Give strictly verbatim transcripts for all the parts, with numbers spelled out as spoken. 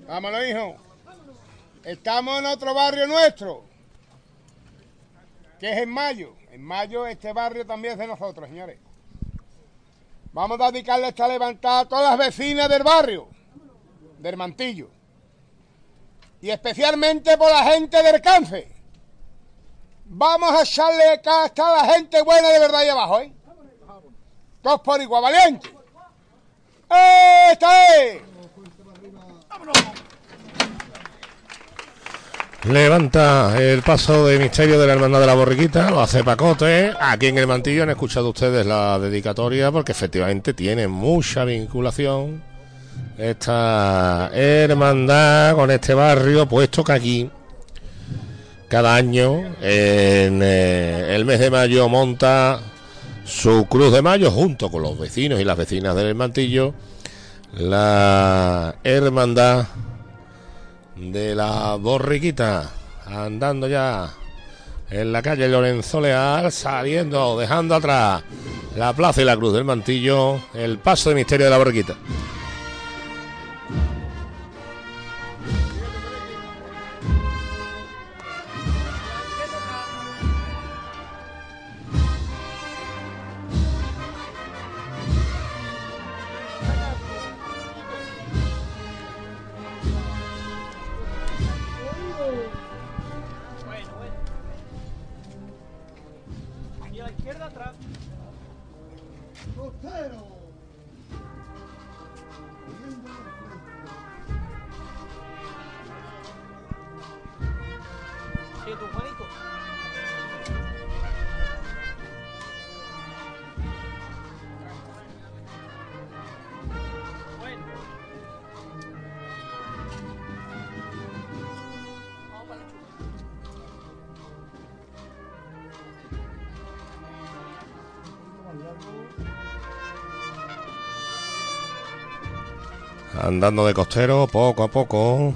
Vámonos, hijo. Estamos en otro barrio nuestro, que es en Mayo. En Mayo este barrio también es de nosotros, señores. Vamos a dedicarle esta levantada a todas las vecinas del barrio, del Mantillo. Y especialmente por la gente del cáncer. Vamos a echarle casta a la gente buena de verdad ahí abajo, ¿eh? Todos por igual, valiente. ¡Esta es! Levanta el paso de misterio de la Hermandad de la Borriquita, lo hace Pacote. Aquí en el Mantillo han escuchado ustedes la dedicatoria porque efectivamente tiene mucha vinculación esta hermandad con este barrio, puesto que aquí cada año en eh, el mes de mayo monta su Cruz de Mayo junto con los vecinos y las vecinas del Mantillo, la hermandad de la Borriquita, andando ya en la calle Lorenzo Leal, saliendo, dejando atrás la plaza y la Cruz del Mantillo, el paso de misterio de la Borriquita. Andando de costero poco a poco.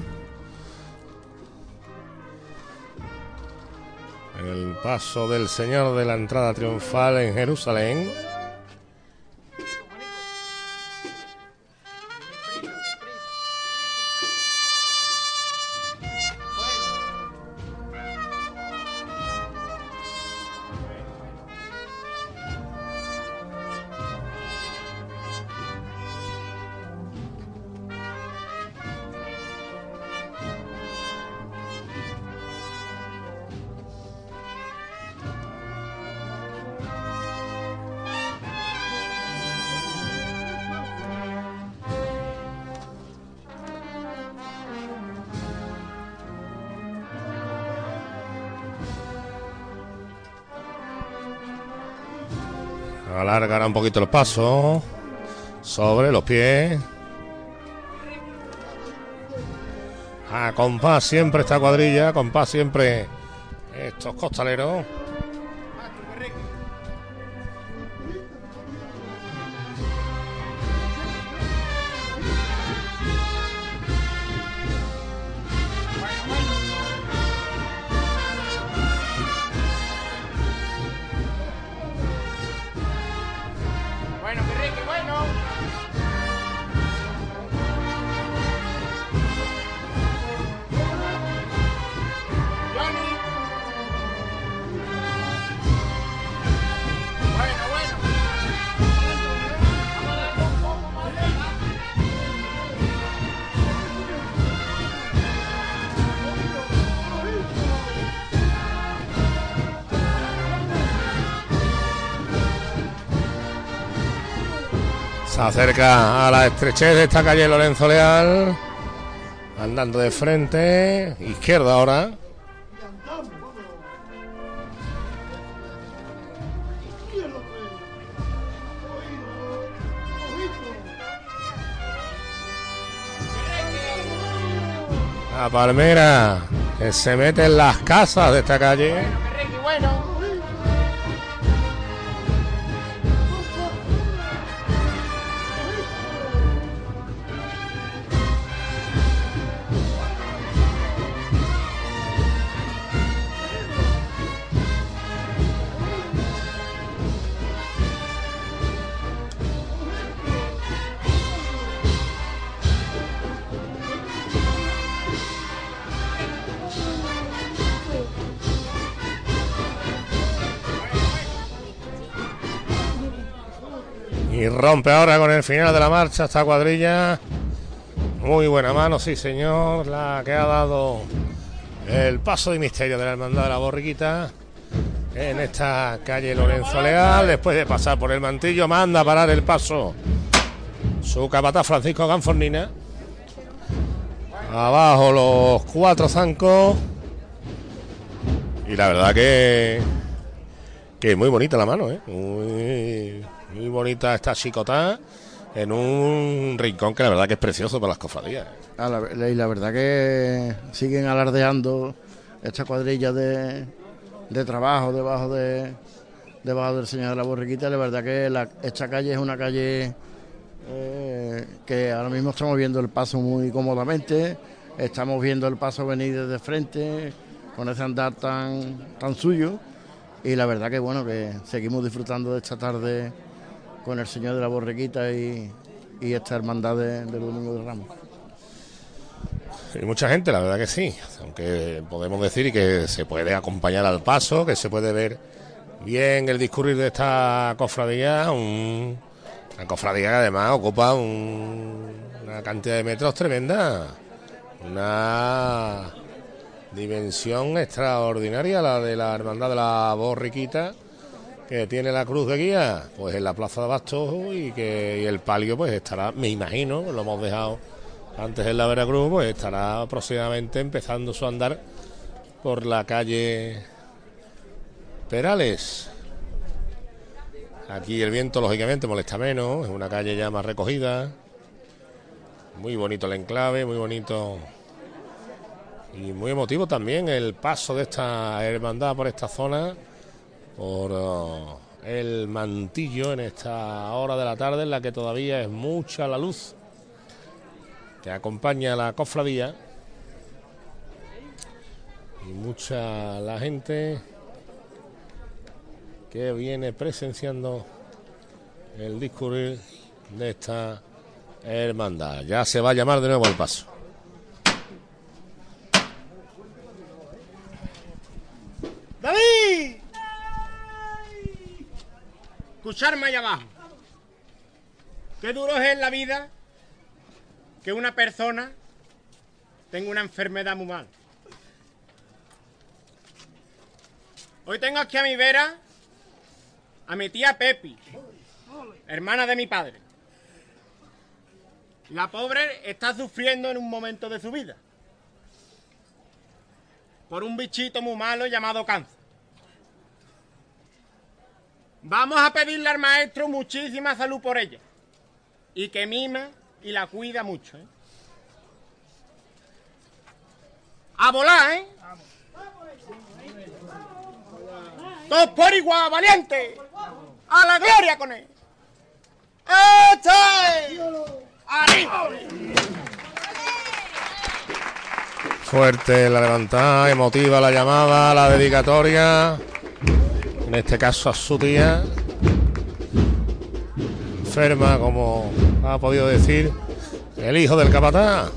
El paso del Señor de la entrada triunfal en Jerusalén. Alargará un poquito el paso sobre los pies. A compás siempre esta cuadrilla, a compás siempre estos costaleros. Se acerca a la estrechez de esta calle Lorenzo Leal, andando de frente, izquierda ahora. La palmera que se mete en las casas de esta calle. Y rompe ahora con el final de la marcha esta cuadrilla. Muy buena mano, sí señor, la que ha dado el paso de misterio de la Hermandad de la Borriquita en esta calle Lorenzo Leal. Después de pasar por el mantillo, manda a parar el paso su capataz Francisco Ganfornina. Abajo los cuatro zancos. Y la verdad que que muy bonita la mano, ¿eh? Muy, muy bonita esta chicotada en un rincón que la verdad que es precioso para las cofradías. Ah, la, y la verdad que siguen alardeando esta cuadrilla de, de trabajo debajo de debajo del Señor de la Borriquita. La verdad que la, esta calle es una calle eh, que ahora mismo estamos viendo el paso muy cómodamente, estamos viendo el paso venir desde frente con ese andar tan, tan suyo, y la verdad que bueno, que seguimos disfrutando de esta tarde con el Señor de la Borriquita y, y esta hermandad de, del Domingo de Ramos. Y mucha gente, la verdad que sí, aunque podemos decir que se puede acompañar al paso, que se puede ver bien el discurrir de esta cofradía, un, una cofradía que además ocupa un, una cantidad de metros tremenda, una dimensión extraordinaria la de la Hermandad de la Borriquita, que tiene la cruz de guía pues en la plaza de Bastos, y que y el palio pues estará, me imagino, lo hemos dejado antes en la Veracruz, pues estará aproximadamente empezando su andar por la calle Perales. Aquí el viento lógicamente molesta menos, es una calle ya más recogida, muy bonito el enclave, muy bonito y muy emotivo también el paso de esta hermandad por esta zona, por uh, el mantillo en esta hora de la tarde en la que todavía es mucha la luz que acompaña a la cofradía y mucha la gente que viene presenciando el discurrir de esta hermandad. Ya se va a llamar de nuevo el paso. ¡David! Escucharme allá abajo. Qué duro es en la vida que una persona tenga una enfermedad muy mala. Hoy tengo aquí a mi vera a mi tía Pepi, hermana de mi padre. La pobre está sufriendo en un momento de su vida por un bichito muy malo llamado cáncer. Vamos a pedirle al maestro muchísima salud por ella y que mima y la cuida mucho, ¿eh? A volar, ¿eh? Todos por igual, valiente. A la gloria con él. ¡Este! ¡Arriba! Fuerte la levantada, emotiva la llamada, la dedicatoria, en este caso a su tía, enferma, como ha podido decir el hijo del capataz.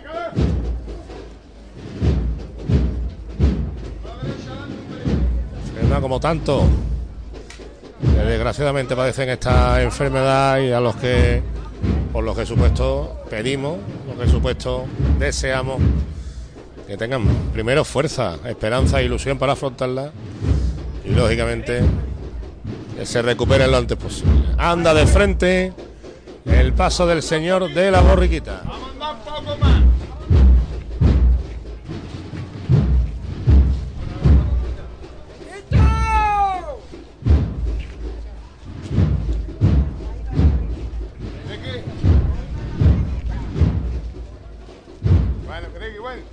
Enferma como tanto, que desgraciadamente padecen esta enfermedad, y a los que, por lo que supuesto pedimos, lo que supuesto deseamos, que tengan primero fuerza, esperanza e ilusión para afrontarla, y lógicamente que se recuperen lo antes posible. Anda de frente el paso del Señor de la Borriquita. Vamos a andar un poco más. Bueno, creo que bueno.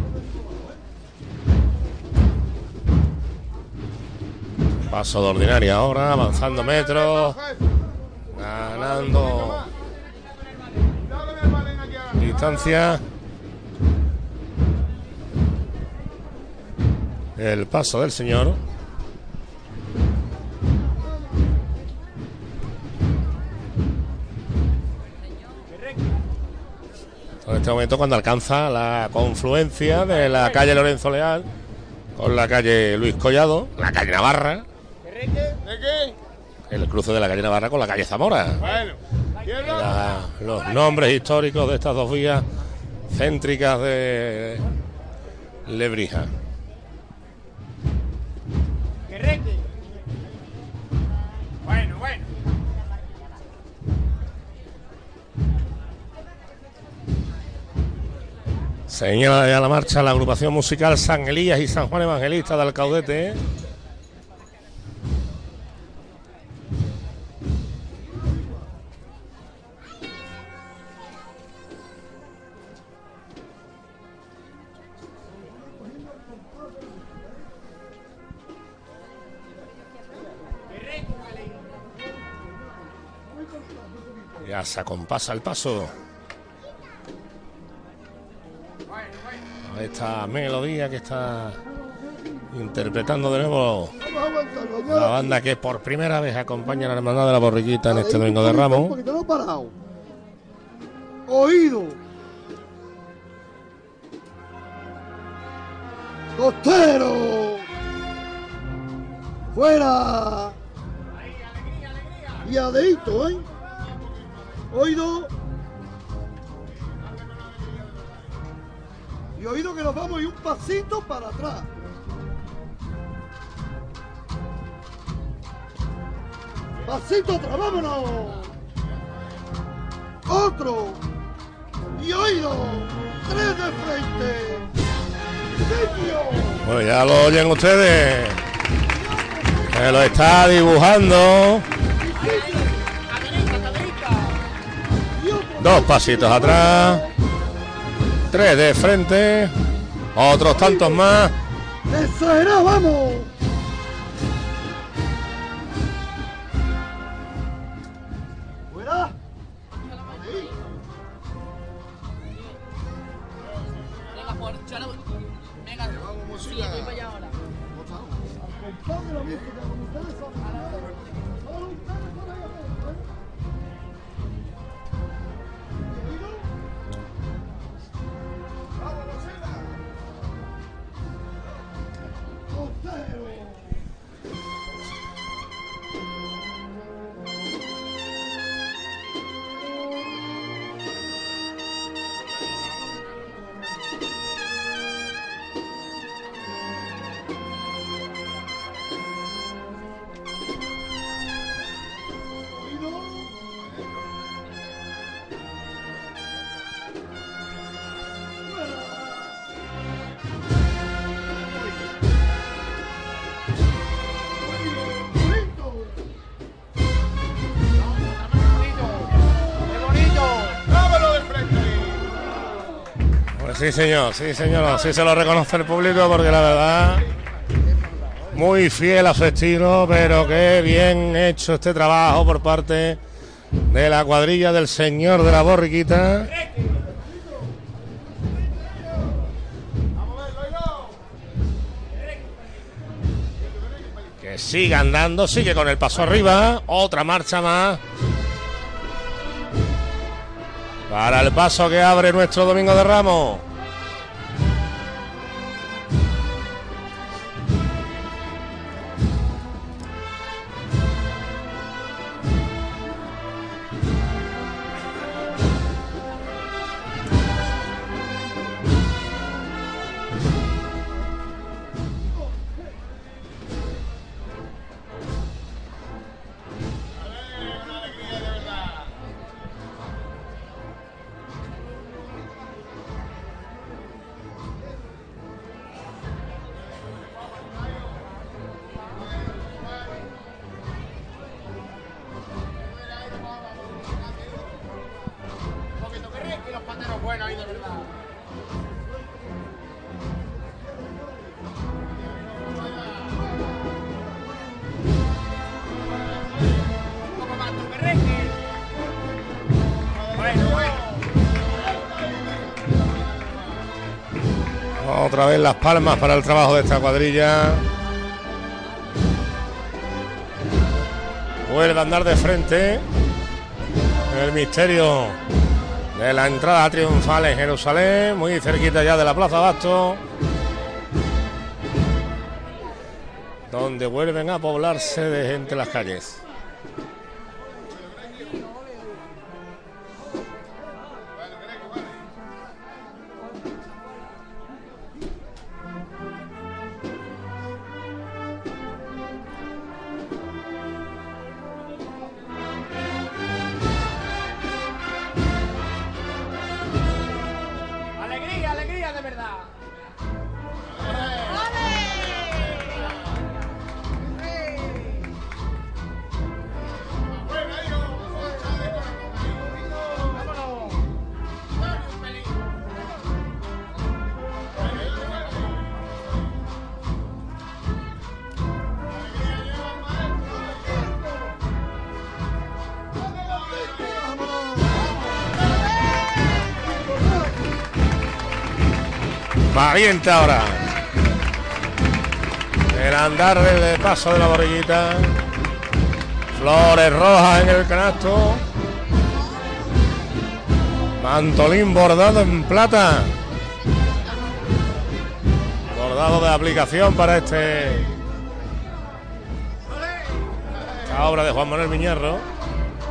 Paso de ordinaria ahora, avanzando metros, ganando distancia. El paso del Señor. En este momento, cuando alcanza la confluencia de la calle Lorenzo Leal con la calle Luis Collado, la calle Navarra, ¿De qué? el cruce de la calle Navarra con la calle Zamora. Bueno, La, los nombres históricos de estas dos vías céntricas de Lebrija. bueno, bueno. Señala ya la marcha la agrupación musical San Elías y San Juan Evangelista de Alcaudete. Ya se acompasa el paso a esta melodía que está interpretando de nuevo la banda que por primera vez acompaña a la Hermandad de la Borriquita en este Domingo de Ramos. Oído. Costero. Fuera. Y adentro, ¿eh? Oído. Y oído que nos vamos y un pasito para atrás. Pasito atrás, vámonos. Otro. Y oído. Tres de frente. Sitio. Bueno, ya lo oyen ustedes. Se lo está dibujando. Dos pasitos atrás. Tres de frente. Otros tantos más. Exagerado, vamos. Fuera. Sí, señor, sí, señor, así se lo reconoce el público porque la verdad, muy fiel a su estilo, pero qué bien hecho este trabajo por parte de la cuadrilla del Señor de la Borriquita. Que sigue andando, sigue con el paso arriba, otra marcha más. Para el paso que abre nuestro Domingo de Ramos. Otra vez las palmas para el trabajo de esta cuadrilla. Vuelve a andar de frente el misterio de la entrada triunfal en Jerusalén, muy cerquita ya de la Plaza Basto, donde vuelven a poblarse de gente las calles. Alegría, alegría de verdad. Valiente ahora. El andar del paso de la borriguita. Flores rojas en el canasto. Mantolín bordado en plata. Bordado de aplicación para este. Esta obra de Juan Manuel Miñarro.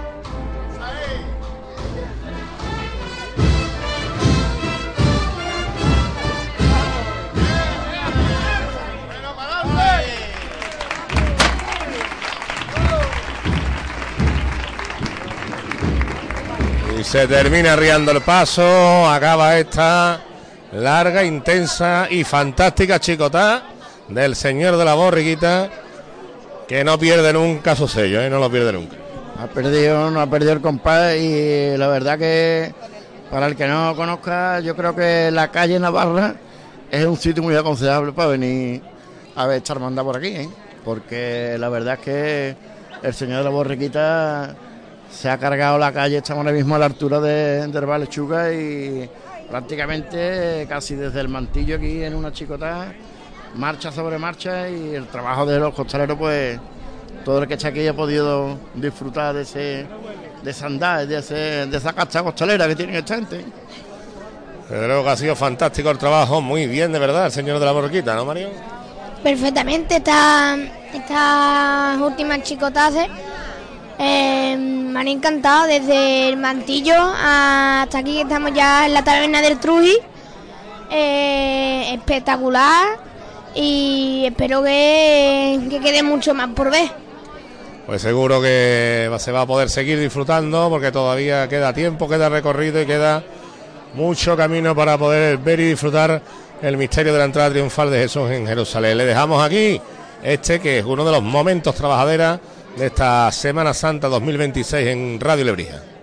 Y se termina arriando el paso. Acaba esta larga, intensa y fantástica chicotá del señor de la borriquita, que no pierde nunca su sello, ¿eh? No lo pierde nunca. Ha perdido, no ha perdido el compás, y la verdad que para el que no conozca, yo creo que la calle Navarra es un sitio muy aconsejable para venir a ver esta hermandad por aquí, ¿eh? Porque la verdad es que el señor de la borriquita se ha cargado la calle. Estamos ahora mismo a la altura de, de Herba Lechuga y prácticamente casi desde el Mantillo aquí en una chicotá, marcha sobre marcha, y el trabajo de los costaleros, pues todo el que está aquí ha podido disfrutar de ese de esa andar, de, ese, de esa casta costalera que tienen esta gente. Desde luego que ha sido fantástico el trabajo, muy bien de verdad el señor de la borriquita, ¿no, Mario? Perfectamente, estas estas últimas chicotazas eh, me han encantado, desde el Mantillo hasta aquí que estamos ya en la taberna del Truji. Eh, espectacular, y espero que, que quede mucho más por ver. Pues seguro que se va a poder seguir disfrutando, porque todavía queda tiempo, queda recorrido y queda mucho camino para poder ver y disfrutar el misterio de la entrada triunfal de Jesús en Jerusalén. Le dejamos aquí este, que es uno de los momentos trabajaderas de esta Semana Santa dos mil veintiséis en Radio Lebrija.